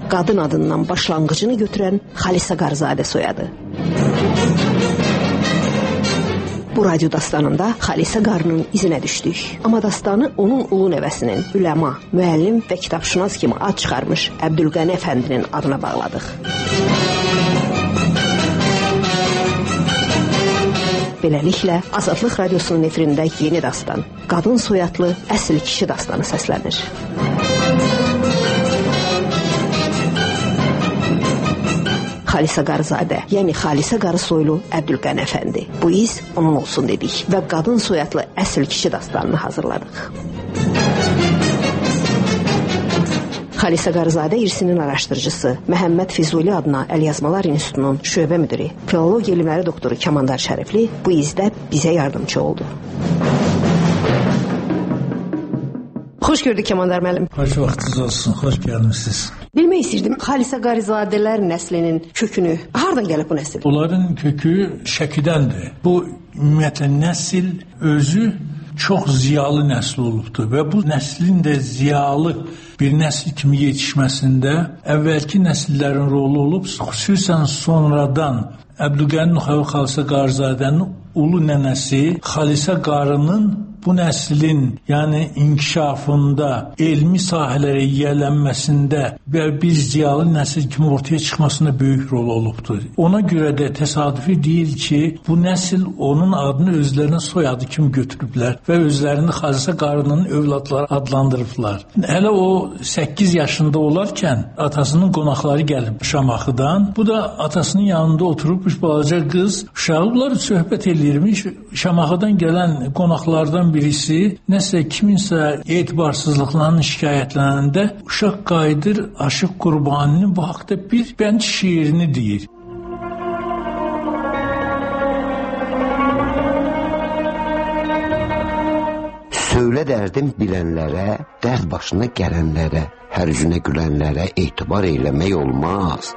qadın adından başlanğıcını götürən Xalisə Qarızadə soyadı. Bu radyo dastanında Xalisə Qarının izinə düşdük. Amma dastanı onun ulu nəvəsinin, üləma, müəllim və kitabşünas kimi ad çıxarmış Əbdülqəni Əfəndinin adına bağladıq. Beləliklə, Azadlıq Radiosunun efirində yeni dastan, qadın soyadlı əsl kişi dastanı səslənir. Xalisə Qarızadə, yəni Xalisə Qarı soylu Əbdülqəni Əfəndi. Bu iz onun olsun dedik və qadın soyadlı əsl kişi dastanını hazırladıq. Xalisə Qarızadə irsinin araşdırıcısı, Məhəmməd Füzuli adına Əlyazmalar İnstitutunun şöbə müdiri, filologiya elmləri doktoru Kamandar Şərifli bu izdə bizə yardımcı oldu. Xoş gördük Kamandar müəllim. Xoş vaxtınız olsun, xoş gəlmisiniz. Bilmək istəyirdim, Xalisə Qarızadələr nəslinin kökünü, hardan gəlib bu nəsil? Onların kökü Şəkidəndir. Bu, ümumiyyətlə, nəsil özü çox ziyalı nəsil olubdur və bu nəslin də ziyalı bir nəsil kimi yetişməsində əvvəlki nəsillərin rolu olub, xüsusən sonradan Əbdülqəni Nuxavi Xalisə Qarızadənin ulu nənəsi Xalisə Qarının bu nəslin, yəni inkişafında, elmi sahələrə yiyələnməsində və bir ziyalı nəsil kimi ortaya çıxmasında böyük rol olubdur. Ona görə də təsadüfi deyil ki, bu nəsil onun adını özlərinə soyadı kimi götürüblər və özlərini Xalisə Qarının övladları adlandırıblar. Hələ o 8 yaşında olarkən atasının qonaqları gəlib Şamaxıdan. Bu da atasının yanında oturubmuş balaca qız. Uşaqlar söhbət eləyirmiş. Şamaxıdan gələn qonaqlardan birisi nəsə kiminsə etibarsızlıqlarının şikayətlənəndə uşaq qayıdır Aşıq Qurbaninin bu haqda bir bənd şiirini deyir. Söylə dərdim bilənlərə, dərd başına gələnlərə, hər üzünə gülənlərə etibar eyləmək olmaz.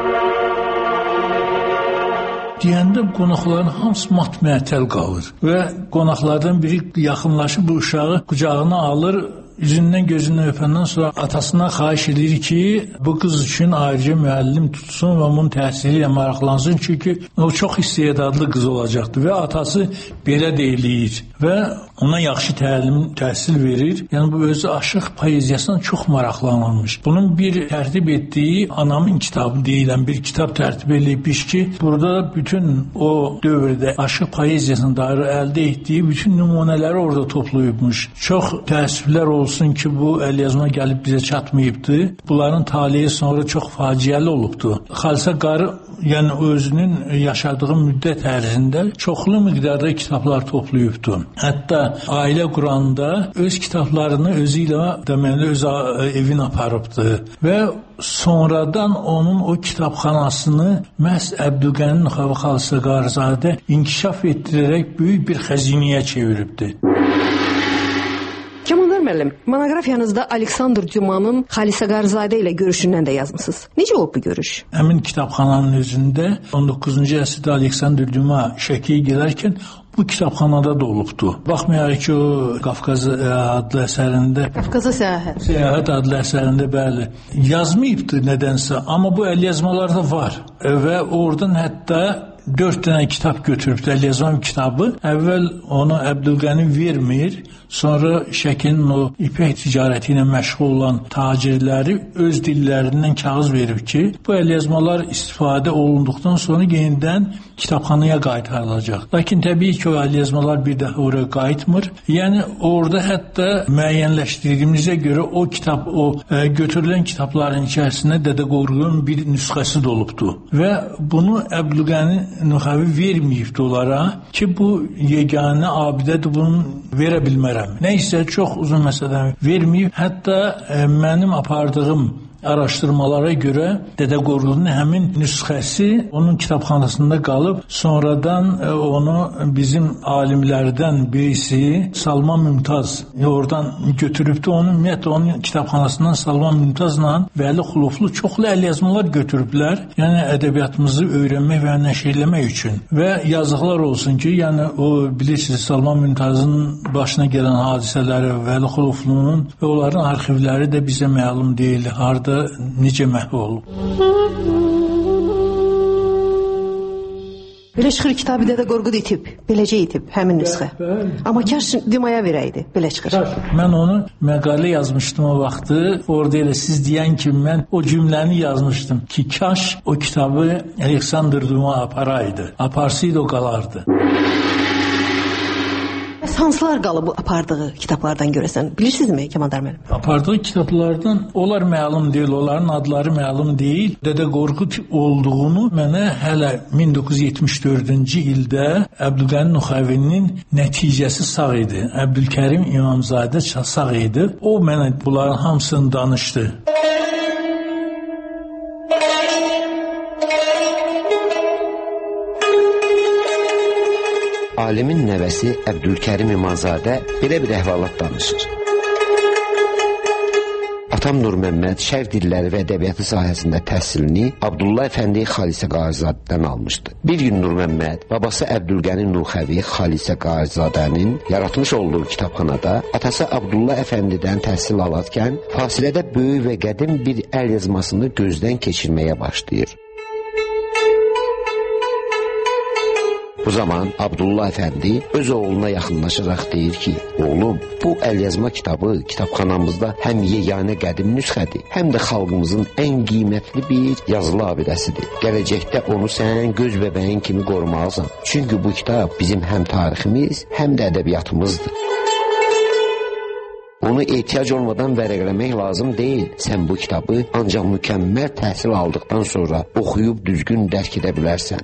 Deyəndə qonaqların hamısı mat-məətəl qalır və qonaqlardan biri yaxınlaşıb bu uşağı qucağına alır, üzündən gözündən öpəndən sonra atasına xahiş edir ki, bu qız üçün ayrıca müəllim tutsun və onun təhsili ilə maraqlansın, çünki o çox istedadlı qız olacaqdır və atası belə deyiləyir və ona yaxşı təhsil verir. Yəni bu özü aşıq poeziyasına çox maraqlanılmış. Bunun bir tərtib etdiyi Anamın kitabı deyilən bir kitab tərtib edilmiş ki, burada bütün o dövrdə aşıq poeziyasına dair əldə etdiyi bütün nümunələri orada toplayıbmış. Çox təəssüflər olsun ki, bu əlyazma gəlib bizə çatmayıbdır. Bunların taleyi sonra çox faciəli olubdur. Xalisə Qarı yəni özünün yaşadığı müddət ərzində çoxlu miqdarda kitablar toplayıbdır. Hətta ailə quranda öz kitablarını özü ilə deməli öz evin aparıbdır və sonradan onun o kitabxanasını məhz Əbdülqəni Nuxavi Xalisə Qarızadə inkişaf etdirərək böyük bir xəzinəyə çeviribdir. Kamandar müəllim, monoqrafiyanızda Aleksandr Dümanın Xalisə Qarızadə ilə görüşündən də yazmısınız. Necə olub bu görüş? Həmin kitabxananın özündə 19-cu əsrdə Aleksandr Düma Şəkiyə gələrkən bu kitabxanada da olubdu. Baxmayaraq ki, o Qafqaz adlı əsərində Qafqaza Səyahət adlı əsərində bəli yazmayıbdı nədənsə, amma bu əlyazmalarda var və oradan hətta 4 dənə kitab götürübdü, əlyazma kitabı. Əvvəl onu Əbdülqəni vermir, sonra Şəkinin o ipək ticarəti ilə məşğul olan tacirləri öz dillərindən kağız verib ki, bu əlyazmalar istifadə olunduqdan sonra yenidən kitabxanaya qaytarılacaq. Lakin təbii ki, o əlyazmalar bir daha oraya qayıtmır. Yəni orada hətta müəyyənləşdirdiyimizə görə o kitab, o götürülən kitabların içərisində Dədə Qorqudun bir nüsxəsi də olubdu. Və bunu Əbdülqəni Nuxavi verməyibdi onlara ki, bu yeganə abidədir, bunu verə bilmərəm. Nəysə çox uzun məsələdən verməyib. Hətta mənim apardığım araşdırmalara görə Dədə Qorqudun həmin nüsxəsi onun kitabxanasında qalıb, sonradan onu bizim alimlərdən birisi Salman Mümtaz oradan götürübdü. Ümumiyyətlə onun kitabxanasından Salman Mümtazla Vəli Xuluflu çoxlu əlyazmalar götürüblər. Yəni ədəbiyyatımızı öyrənmək və nəşr etmək üçün. Və yazıqlar olsun ki, yəni o bilirsiniz Salman Mümtazın başına gələn hadisələri, Vəli Xuluflunun və onların arxivləri də bizə məlum deyil. Harda da necə məhv olub. Belə çıxır kitabı Dədə Qorqud itib, beləcə itib həmin nüsxə. Amma kaş Dimaya verəydi, belə çıxır. Mən onu məqalə yazmışdım o vaxtı. Orada elə siz deyən kimi mən o cümləni yazmışdım ki, kaş o kitabı Aleksandr Duma aparaydı. Aparsaydı o qalardı. Hansılar qalıb bu apardığı kitablardan görəsən? Bilirsinizmi Kəmandar müəllim? Apardığı kitablardan onlar məlum deyil, onların adları məlum deyil. Dədə Qorqud olduğunu mənə hələ 1974-cü ildə Əbdülqəni Nuxəvinin nəticəsi sağ idi. Əbdülkərim İmamzadə sağ idi. O mənə bunların hamısını danışdı. Alimin nəvəsi Əbdülkərim İmamzadə belə bir əhvalat danışır. Atam Nur Məmməd şərq dilləri və ədəbiyyatı sahəsində təhsilini Abdullah Əfəndi Xalisə Qarizadədən almışdı. Bir gün Nur Məmməd babası Əbdülqəni Nuxəvi Xalisə Qarizadənin yaratmış olduğu kitabxanada atası Abdullah Əfəndidən təhsil alarkən fasilədə böyük və qədim bir əl yazmasını gözdən keçirməyə başlayır. Bu zaman Abdullah Əfəndi öz oğluna yaxınlaşaraq deyir ki, oğlum, bu əlyazma kitabı kitabxanamızda həm yeganə qədim nüsxədir, həm də xalqımızın ən qiymətli bir yazılı abidəsidir. Gələcəkdə onu sən göz bəbəyin kimi qorumalısan. Çünki bu kitab bizim həm tariximiz, həm də ədəbiyyatımızdır. Onu ehtiyac olmadan vərəqləmək lazım deyil. Sən bu kitabı ancaq mükəmməl təhsil aldıqdan sonra oxuyub düzgün dərk edə bilərsən.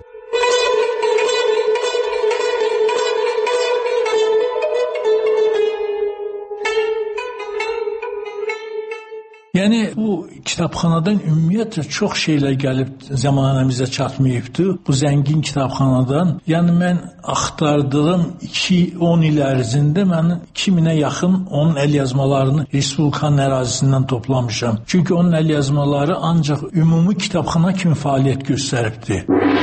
Yəni bu kitabxanadan ümumiyyətlə çox şeylər gəlib zəmanəmizə çatmayıbdı. Bu zəngin kitabxanadan, yəni mən axtardığım 2-10 il ərzində mən 2000-ə yaxın onun əlyazmalarını Respublikanın ərazisindən toplamışam. Çünki onun əlyazmaları ancaq ümumi kitabxana kimi fəaliyyət göstəribdi.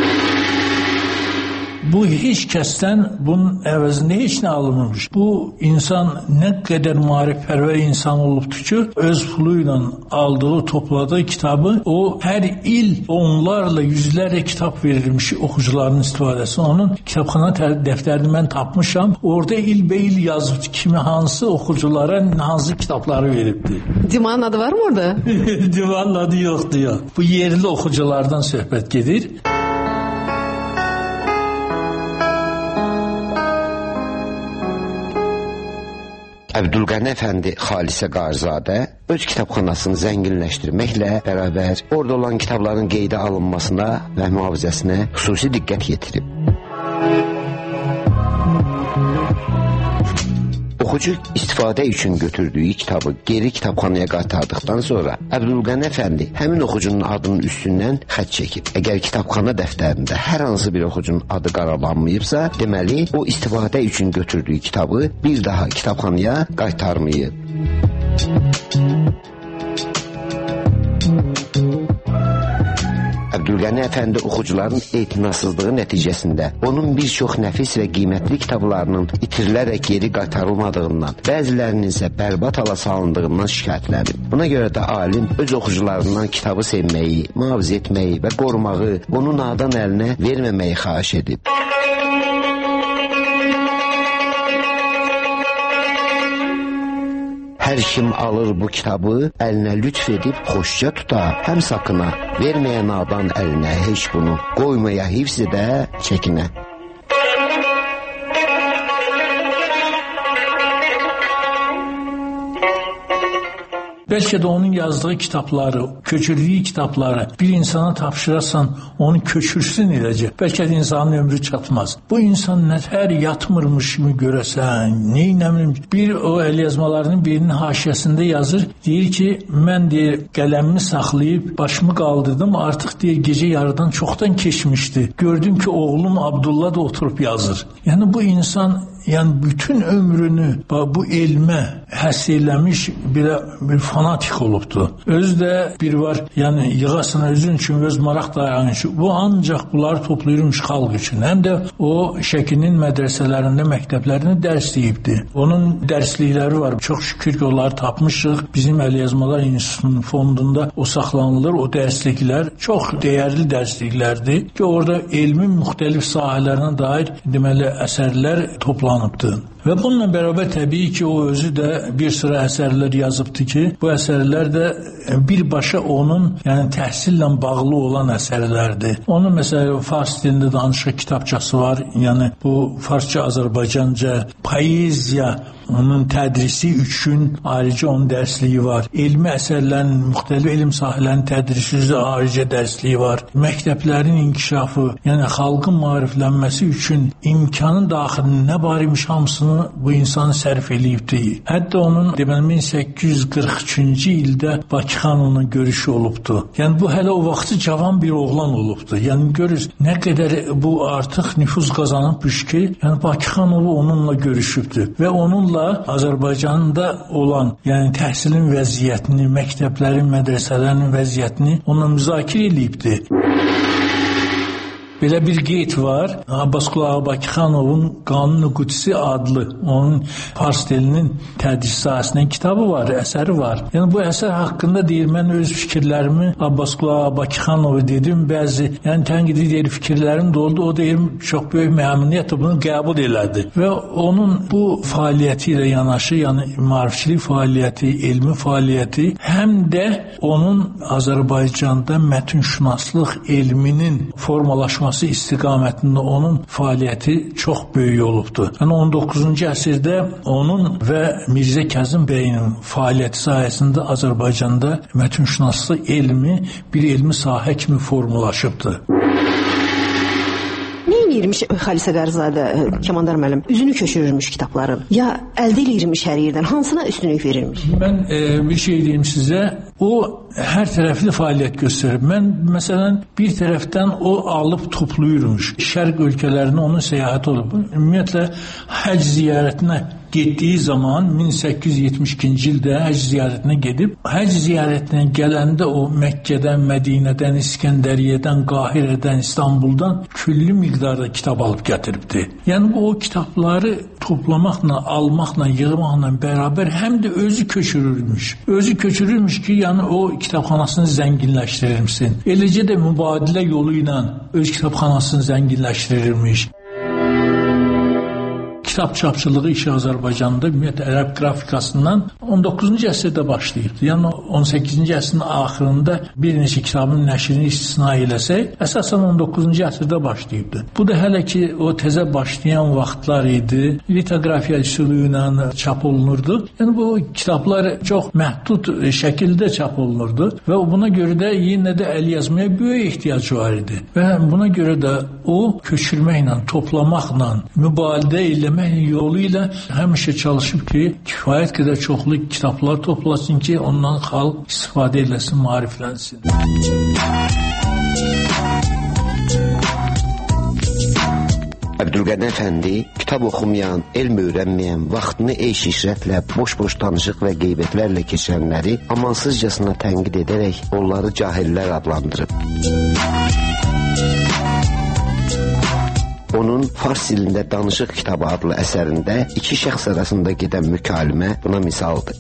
Bu heç kəsdən bunun əvəzində heç nə alınmamış. Bu insan nə qədər maarifpərvər insan olubdur ki, öz pulu ilə aldığı, topladığı kitabı o hər il onlarla, yüzlərlə kitab verilmiş oxucuların istifadəsi. Onun kitabxana dəftərini mən tapmışam. Orada ilbəil yazıb kimi hansı oxuculara hansı kitabları veribdi. Dimanın adı var mı orada? Dimanın adı yoxdur ya. Bu yerli oxuculardan söhbət gedir. Əbdülqəni Əfəndi Xalisə Qarizaddə öz kitabxanasını zənginləşdirməklə bərabər orada olan kitabların qeydə alınmasına və mühafizəsinə xüsusi diqqət yetirib. Oxucu istifadə üçün götürdüyü kitabı geri kitabxanaya qaytardıqdan sonra Əbdülqəni Əfəndi həmin oxucunun adının üstündən xətt çəkib. Əgər kitabxana dəftərində hər hansı bir oxucunun adı qaralanmayıbsa, deməli o istifadə üçün götürdüyü kitabı bir daha kitabxanaya qaytarmayıb. Əbdülqəni Əfəndi oxucuların etinasızlığı nəticəsində onun bir çox nəfis və qiymətli kitablarının itirilərək geri qaytarılmadığından, bəzilərinin isə bərbad hala salındığından şikayətlənib. Buna görə də alim öz oxucularından kitabı sevməyi, mühafizə etməyi və qorumağı, onu nadan əlinə verməməyi xahiş edib. Hər kim alır bu kitabı, əlinə lütf edib xoşca tuta, həm sakına, verməyə nadan əlinə heç bunu, qoymaya hifz edə, çəkinə. Bəlkə də onun yazdığı kitabları, köçürdüyü kitabları bir insana tapşırarsan, onu köçürsün eləcək. Bəlkə də insanın ömrü çatmaz. Bu insan nətər yatmırmış kimi görəsən, neynəmim. Bir o əlyazmalarının birinin haşiyəsində yazır, deyir ki, mən deyir, qələmimi saxlayıb, başımı qaldırdım, artıq deyir, gecə yarıdan çoxdan keçmişdi. Gördüm ki, oğlum Abdullah da oturub yazır. Yəni bu insan yəni bütün ömrünü bu elmə həsr eləmiş bir fanatik olubdu. Özü də bir var, yəni yığasına özün üçün öz maraq dayanışı. Bu ancaq bunları toplayırmış xalq üçün. Həm də o Şəkinin mədrəsələrində, məktəblərində dərsləyibdi. Onun dərslikləri var. Çox şükür ki, onları tapmışıq. Bizim Əlyazmalar İnstitutunun fondunda o saxlanılır. O dərsliklər çox dəyərli dərsliklərdir ki, orada elmin müxtəlif sahələrinə dair deməli əsərlər toplanıbdır. Və bununla bərabər təbii ki, o özü də bir sıra əsərlər yazıbdı ki, bu əsərlər də birbaşa onun, yəni təhsillə bağlı olan əsərlərdir. Onun məsələn fars dilində danışıq kitabçası var. Yəni bu farsça, Azərbaycanca poeziya onun tədrisi üçün ayrıca onun dərsliyi var. Elmi əsərlərin, müxtəlif elm sahələrinin tədrisi üzrə ayrıca dərsliyi var. Məktəblərin inkişafı, yəni xalqın maariflənməsi üçün imkanın daxilində nə var imiş hamısını bu insanı sərf eləyibdi. Hətta onun deməli 1843-cü ildə Bakıxanla görüşü olubdu. Yəni bu hələ o vaxtı cavan bir oğlan olubdu. Yəni görürüz nə qədər bu artıq nüfuz qazanıbmış ki, yəni Bakıxanov onunla görüşübdü və onunla Azərbaycanda olan, yəni təhsilin vəziyyətini, məktəblərin, mədrəsələrin vəziyyətini onunla müzakirə eləyibdi. Belə bir qeyd var. Abbasqulu Ağa Bakıxanovun Qanun-u Qudsi adlı onun fars dilinin tədris sahəsindən kitabı var, əsəri var. Yəni bu əsər haqqında deyir, mən öz fikirlərimi Abbasqulu Ağa Bakıxanova dedim, bəzi yəni tənqid edir fikirlərim də oldu. O deyir, çox böyük məmnuniyyətlə bunu qəbul elədi. Və onun bu fəaliyyəti ilə yanaşı, yəni maarifçilik fəaliyyəti, elmi fəaliyyəti, həm də onun Azərbaycanda mətnşünaslıq elminin formalaşması istiqamətində onun fəaliyyəti çox böyük olubdu. Yəni 19-cu əsrdə onun və Mirzə Kazım bəyinin fəaliyyəti sayəsində Azərbaycanda mətnşünaslıq elmi bir elmi sahə kimi formalaşıbdı. Neyirmiş Xalisə Qarizadə, Kəmandar müəllim, üzünü köçürürmüş kitabların, ya əldə eləyirmiş hər yerdən, hansına üstünlük verirmiş? Mən bir şey deyim sizə, o hər tərəfli fəaliyyət göstərir. Mən məsələn bir tərəfdən o alıb toplayırmış. Şərq ölkələrinə onun səyahəti olub. Ümumiyyətlə həcc ziyarətinə getdiyi zaman 1872-ci ildə həcc ziyarətinə gedib, həcc ziyarətinə gələndə o Məkkədən, Mədinədən, İskəndəriyyədən, Qahirədən, İstanbuldan külli miqdarda kitab alıb gətiribdi. Yəni o kitabları toplamaqla, almaqla, yığmaqla bərabər həm də özü köçürürmüş. Özü köçürürmüş ki, yəni o kitabxanasını zənginləşdirirmişsin. Eləcə də mübadilə yolu ilə öz kitabxanasını zənginləşdirirmiş. Kitab çapçılığı işi Azərbaycanda ümumiyyətlə ərəb qrafikasından 19-cu əsrdə başlayırdı. Yəni 18-ci əsrin axırında bir neçə kitabın nəşrini istisna eləsək, əsasən 19-cu əsrdə başlayırdı. Bu da hələ ki o təzə başlayan vaxtlar idi. Litografiya üsulu ilə çap olunurdu. Yəni bu kitablar çox məhdud şəkildə çap olunurdu və buna görə də yenə də əlyazmaya böyük ehtiyac var idi. Və buna görə də o köçürməklə, toplamaqla, mübadilə eləmək yolu ilə həmişə çalışıb ki, kifayət qədər çoxlu kitablar toplasın ki, ondan xalq istifadə eləsin, maariflənsin. Əbdülqədir Əfəndi kitab oxumayan, elm öyrənməyən, vaxtını eyş-işrətlə, boş-boş danışıq və qeybətlərlə keçirənləri amansızcasına tənqid edərək onları cahillər adlandırıb. Onun fars dilində Danışıq kitabı adlı əsərində iki şəxs arasında gedən mükalimə buna misaldır.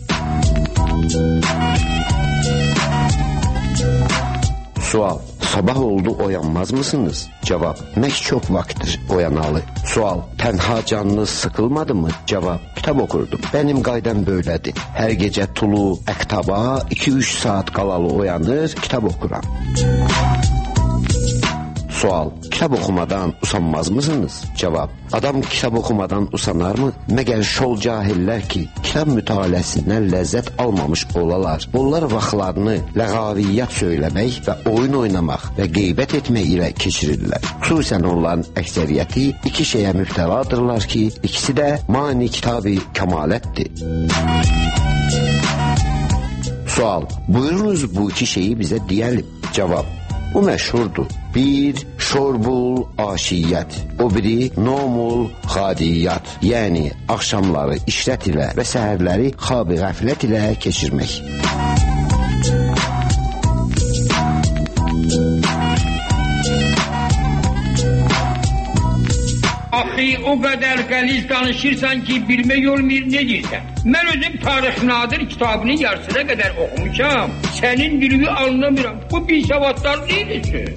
Sual: sabah oldu oyanmaz mısınız? Cavab: mək çox vaxtdır oyanalı. Sual: tənha canınız sıkılmadı mı? Cavab: kitab okurdum. Benim qaydam böylədir. Hər gecə tulu əktaba 2-3 saat qalalı oyanır, kitab okuram. Sual: kitap okumadan usanmaz mısınız? Cevap: adam kitap okumadan usanar mı? Məgər şol cahiller ki, kitap mütaləsindən ləzzət almamış olalar. Onlar vaxtlarını ləğaviyyat söyləmək və oyun oynamaq və qeybət etmək ilə keçirirlər. Xüsusən onların əksəriyyəti iki şeyə mübtəladırlar ki, ikisi də mani kitab-ı kəmalətdir. Sual: buyurunuz bu iki şeyi bizə deyəlim. Cevap: Bu məşhurdur. Bir, şorbul aşiyyət, o biri nomul xadiyyat, yəni axşamları işrət ilə və səhərləri xab-i qəflət ilə keçirmək. Axı, o qədər qəliz danışırsan ki, bilmək olmayır ne deyirsən. Mən özüm Tarix Nadir kitabının yarısına qədər oxumuşam. Sənin dilini anlamıram. Bu bir savadlar deyilsin.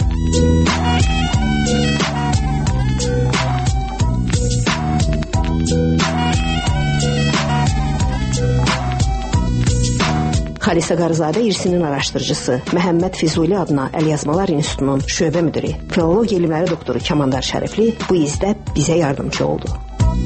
Xalisə Qarzadə irsinin araşdırıcısı, Məhəmməd Füzuli adına Əlyazmalar İnstitutunun şöbə müdiri, filologiya elmləri doktoru Kamandar Şərifli bu izdə bizə yardımcı oldu.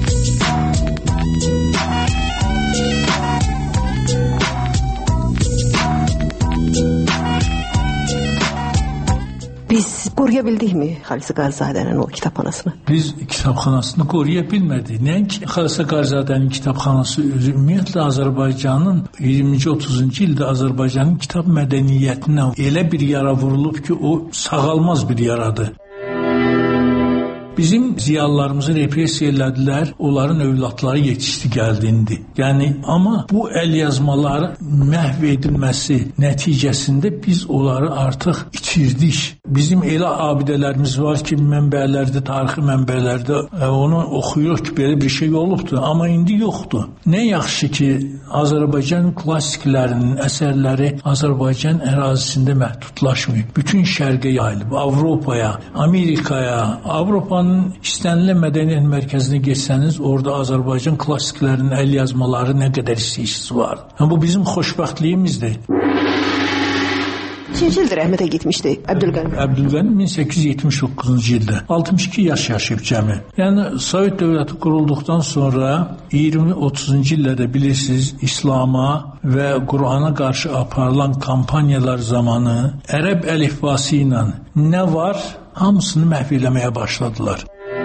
Biz qoruya bildikmi Xalisə Qarzadənin o kitabxanasını? Biz kitabxanasını qoruya bilmədik. Nəinki Xalisə Qarzadənin kitabxanası ümumiyyətlə Azərbaycanın 20-30-cu ildə Azərbaycanın kitab mədəniyyətinə elə bir yara vurulub ki, o sağalmaz bir yaradır. Bizim ziyalılarımızı repressiya elədilər, onların övladları yetişdi gəldiyindi. Yəni, amma bu əlyazmaların məhv edilməsi nəticəsində biz onları artıq itirdik. Bizim elə abidələrimiz var ki, mənbələrdə, tarixi mənbələrdə onu oxuyuruq ki, belə bir şey olubdur, amma indi yoxdur. Nə yaxşı ki, Azərbaycan klassiklərinin əsərləri Azərbaycan ərazisində məhdudlaşmayıb. Bütün şərqə yayılıb, Avropaya, Amerikaya, Avropanın istənilən mədəniyyət mərkəzinə geçsəniz, orada Azərbaycan klassiklərinin əlyazmaları nə qədər istəyicisi var. Bu bizim xoşbəxtliyimizdir. Neçinci ildə rəhmətə getmişdi Əbdülqəni? Əbdülqəni 1879-cu ildə 62 yaş yaşayıb cəmi. Yəni Sovet dövləti qurulduqdan sonra 20-30-cu illərdə bilirsiniz, İslama və Qurana qarşı aparılan kampaniyalar zamanı ərəb əlifbası ilə nə var, hamısını məhv eləməyə başladılar.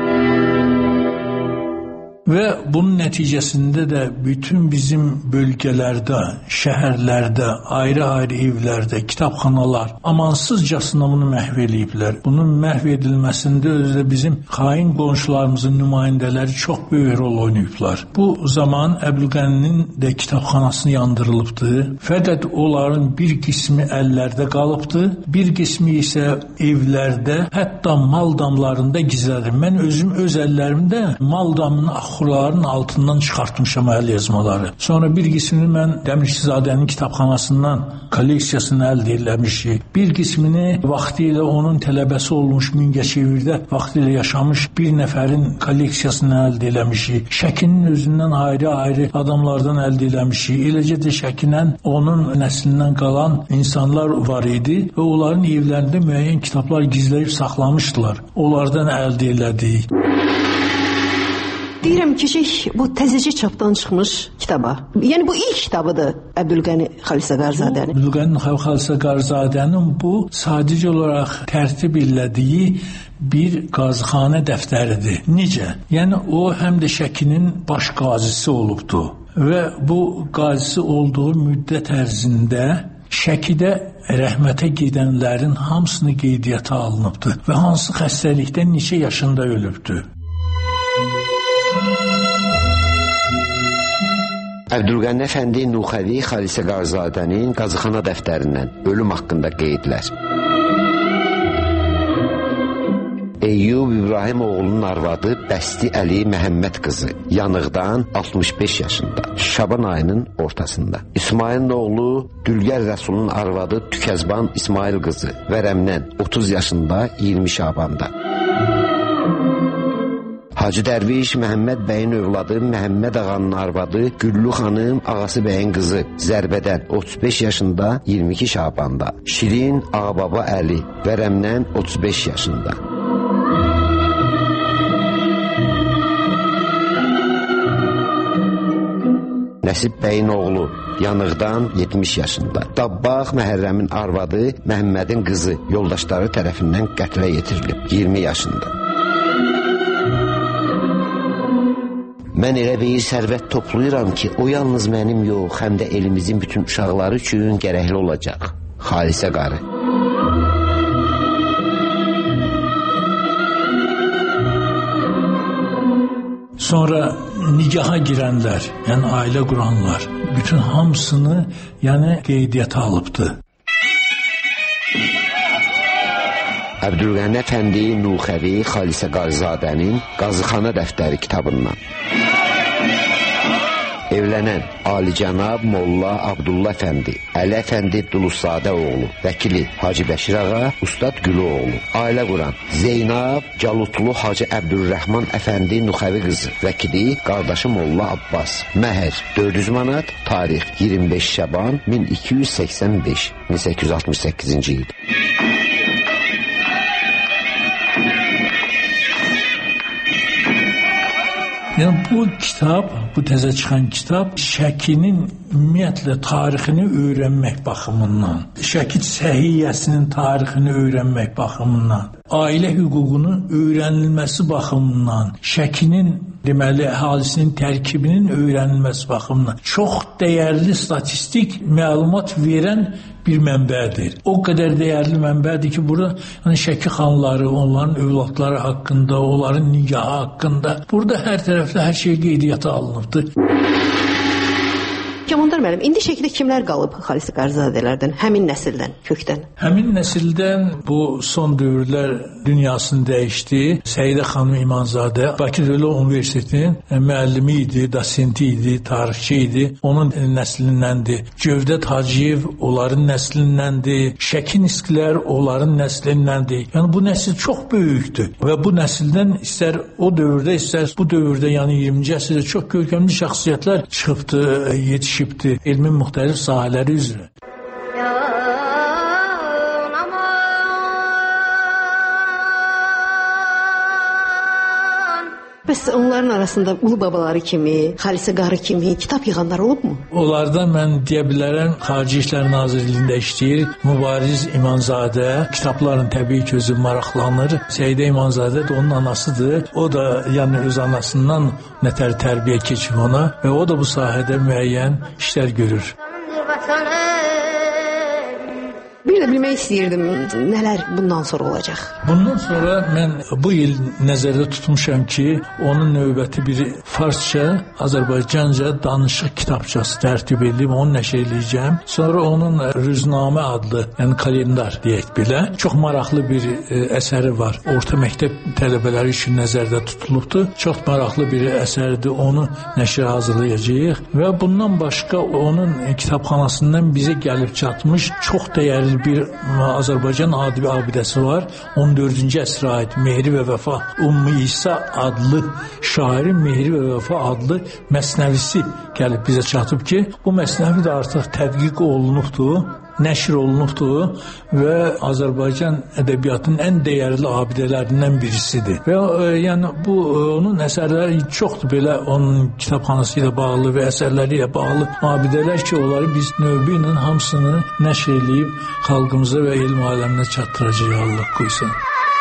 Və bunun nəticəsində də bütün bizim bölgələrdə, şəhərlərdə, ayrı-ayrı evlərdə, kitabxanalar amansızcasına bunu məhv eləyiblər. Bunun məhv edilməsində özü də bizim xain qonşularımızın nümayəndələri çox böyük rol oynayıblar. Bu zaman Əbdülqəninin də kitabxanasını yandırılıbdı. Fəqət onların bir qismi əllərdə qalıbdı, bir qismi isə evlərdə, hətta mal damlarında gizlədir. Mən özüm öz əllərimdə mal damının axurların altından çıxartmışam əlyazmaları. Sonra bir qismini mən Dəmirçizadənin kitabxanasından kolleksiyasını əldə eləmişik. Bir qismini vaxtilə onun tələbəsi olmuş Mingəçevirdə vaxtilə yaşamış bir nəfərin kolleksiyasını əldə eləmişik. Şəkinin özündən ayrı-ayrı adamlardan əldə eləmişik. Eləcə də Şəkindən onun nəslindən qalan insanlar var idi və onların evlərində müəyyən kitablar gizləyib saxlamışdılar. Onlardan əldə elədik. Deyirəm ki, bu təzəcə çapdan çıxmış kitaba. Yəni bu ilk kitabıdır Əbdülqəni Xalisə Qarzadənin. Əbdülqəni Xalisə Qarzadənin bu sadəcə olaraq tərtib elədiyi bir qazıxanə dəftəridir. Necə? Yəni o həm də Şəkinin baş qazisi olubdu və bu qazisi olduğu müddət ərzində Şəkidə rəhmətə gedənlərin hamısını qeydiyyata alınıbdı və hansı xəstəlikdən neçə yaşında ölübdü. Əbdülqəni Əfəndi Nuxəvi Xalisə Qarzadənin qazıxana dəftərindən ölüm haqqında qeydlər. Eyyub İbrahim oğlunun arvadı Bəsti Əli Məhəmməd qızı yanıqdan 65 yaşında, Şaban ayının ortasında. İsmailin oğlu Dülgər Rəsulun arvadı Tükəzban İsmail qızı vərəmdən 30 yaşında 20 Şabanda. Hacı Dərviş Məhəmməd bəyin övladı Məhəmməd ağanın arvadı Güllü xanım ağası bəyin qızı Zərbədən 35 yaşında 22 Şabanda. Şirin Ağababa Əli vərəmdən 35 yaşında. Nəsib bəyin oğlu yanıqdan 70 yaşında. Dabbaq Məhərrəmin arvadı Məhəmmədin qızı yoldaşları tərəfindən qətlə yetirilib 20 yaşında. Mən elə bir sərvət toplayıram ki, o yalnız mənim yox, həm də elimizin bütün uşaqları üçün gərəkli olacaq. Xalisə qarı. sonra nigaha girənlər, yəni ailə quranlar, bütün hamısını yəni qeydiyyata alıbdı. Əbdülqəni Əfəndi Nuxəvi Xalisə Qarzadənin Qazıxana dəftəri kitabından. Evlənən Alicənab Molla Abdullah Əfəndi, Əli Əfəndi Dulusadə oğlu, vəkili Hacı Bəşir ağa, Ustad Gülü oğlu. Ailə quran Zeynab Calutlu Hacı Əbdülrəhman Əfəndi Nuxəvi qızı, vəkili qardaşı Molla Abbas. Məhər 400 manat, tarix 25 Şaban 1285, 1868-ci il. Yəni bu kitab, bu təzə çıxan kitab Şəkinin ümumiyyətlə tarixini öyrənmək baxımından, Şəki səhiyyəsinin tarixini öyrənmək baxımından, ailə hüququnun öyrənilməsi baxımından, Şəkinin deməli əhalisinin tərkibinin öyrənilməsi baxımından çox dəyərli statistik məlumat verən bir mənbədir. O qədər dəyərli mənbədir ki, burada yəni Şəki xanları, onların övladları haqqında, onların nigahı haqqında, burada hər tərəfdə hər şey qeydiyyata alınıbdır. Kəmandar müəllim, indi Şəkidə kimlər qalıb Xalisə Qarzadələrdən, həmin nəsildən, kökdən? Həmin nəsildən bu son dövrlər dünyasını dəyişdi. Səidə xanım İmanzadə Bakı Dövlət Universitetinin müəllimi idi, dosenti idi, tarixçi idi. Onun nəslindəndir. Cövdət Hacıyev onların nəslindəndir. Şəki Niskilər onların nəslindəndir. Yəni bu nəsil çox böyükdür və bu nəsildən istər o dövrdə, istər bu dövrdə, yəni 20-ci əsrdə çox görkəmli şəxsiyyətlər çıxıbdı, yetişibdi elmin müxtəlif sahələri üzrə. Bəs onların arasında ulu babaları kimi, Xalisə qarı kimi kitab yığanlar olubmu? Onlardan mən deyə bilərəm, Xarici İşlər Nazirliyində işləyir, Mübariz İmanzadə, kitabların təbii ki özü maraqlanır. Səidə İmanzadə də onun anasıdır. O da yəni öz anasından nətər tərbiyə keçib ona və o da bu sahədə müəyyən işlər görür. Bir də bilmək istəyirdim, nələr bundan sonra olacaq? Bundan sonra mən bu il nəzərdə tutmuşam ki, onun növbəti bir farsça, Azərbaycanca danışıq kitabçası tərtib edib, onu nəşr edəcəm. Sonra onun Rüznamə adlı, yəni kalendar deyək belə, çox maraqlı bir əsəri var. Orta məktəb tələbələri üçün nəzərdə tutulubdur. Çox maraqlı bir əsərdir, onu nəşrə hazırlayacağıq və bundan başqa onun kitabxanasından bizə gəlib çatmış çox dəyərli bir Azərbaycan abidəsi var. 14-cü əsrə aid Mehri və Vəfa Ümmü İsa adlı şairin Mehri və Vəfa adlı məsnəvisi gəlib bizə çatıb ki, bu məsnəvi də artıq tədqiq olunubdur, nəşr olunubdur və Azərbaycan ədəbiyyatının ən dəyərli abidələrindən birisidir. Və yəni bu onun əsərləri çoxdur belə, onun kitabxanası ilə bağlı və əsərləri ilə bağlı abidələr ki, onları biz növbə ilə hamısını nəşr edib xalqımıza və elm aləminə çatdıracağıq, Allah qoysun.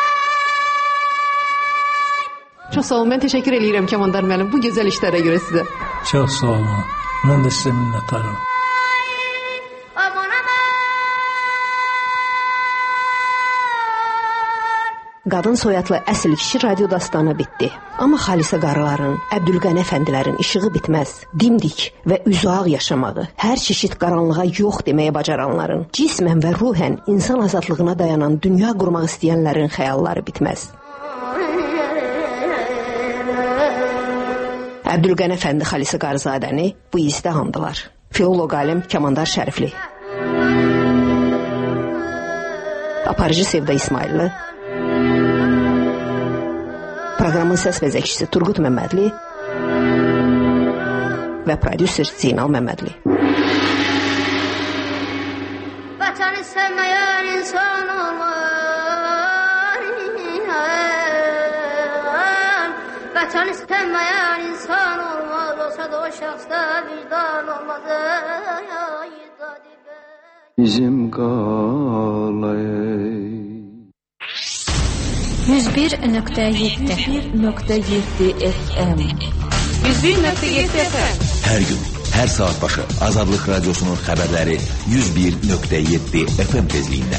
Çox sağ olun, mən təşəkkür edirəm Kəmandar müəllim bu gözəl işlərə görə sizə. Çox sağ olun, mən də sizə minnətdaram. Qadın soyadlı əsl kişi radio dastanı bitdi. Amma Xalisə qarıların, Əbdülqəni əfəndilərin işığı bitməz. Dimdik və üzüağ yaşamağı, hər çeşid qaranlığa yox deməyə bacaranların, cismən və ruhən insan azadlığına dayanan dünya qurmaq istəyənlərin xəyalları bitməz. Əbdülqəni əfəndi Xalisə Qarzadəni bu izdə andılar. Filoloq alim Kəmandar Şərifli, aparıcı Sevda İsmailli, proqramın səs vəzəkçisi Turqut Məmmədli və prodüser Zeynal Məmmədli. Vətəni sevməyən insan olmaz, vətəni sevməyən insan olmaz, olsa da o şəxsdə vicdan olmaz. Bizim qalay 101.7 FM 101.7 FM Hər gün, hər saat başı Azadlıq Radyosu'nun xəbərləri 101.7 FM tezliyində.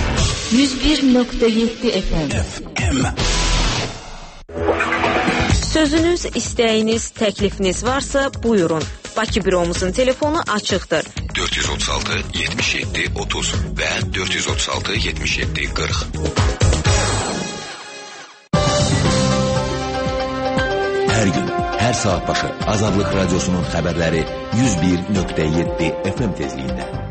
101.7 FM Sözünüz, istəyiniz, təklifiniz varsa buyurun. Bakı büromuzun telefonu açıqdır. 436 77 30 və 436 77 40. Hər gün, hər saat başı Azadlıq Radiosunun xəbərləri 101.7 FM tezliyində.